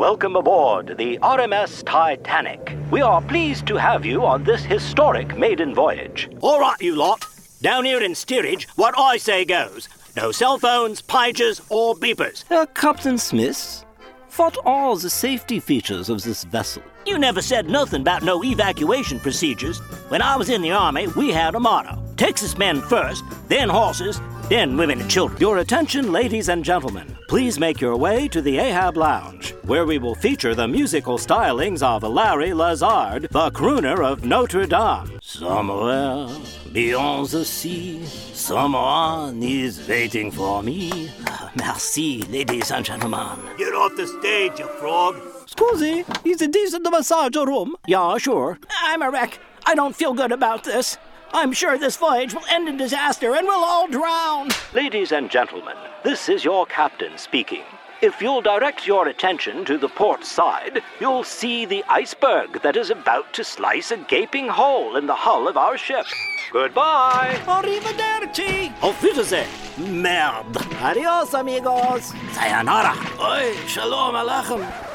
welcome aboard the RMS Titanic. We are pleased to have you on this historic maiden voyage. All right, you lot. Down here in steerage, what I say goes. No cell phones, pagers, or beepers. Captain Smith, what are the safety features of this vessel? You never said nothing about no evacuation procedures. When I was in the Army, we had a motto. Texas men first, then horses, then women and children. Your attention, ladies and gentlemen. Please make your way to the Ahab Lounge, where we will feature the musical stylings of Larry Lazard, the crooner of Notre Dame. Somewhere beyond the sea, someone is waiting for me. Merci, ladies and gentlemen. Get off the stage, you frog. Scusi, is it decent massage room? Yeah, sure. I'm a wreck. I don't feel good about this. I'm sure this voyage will end in disaster and we'll all drown. Ladies and gentlemen, this is your captain speaking. If you'll direct your attention to the port side, you'll see the iceberg that is about to slice a gaping hole in the hull of our ship. Goodbye. Arrivederci. Auf Wiedersehen. Merde. Adios, amigos. Sayonara. Oi, shalom aleichem.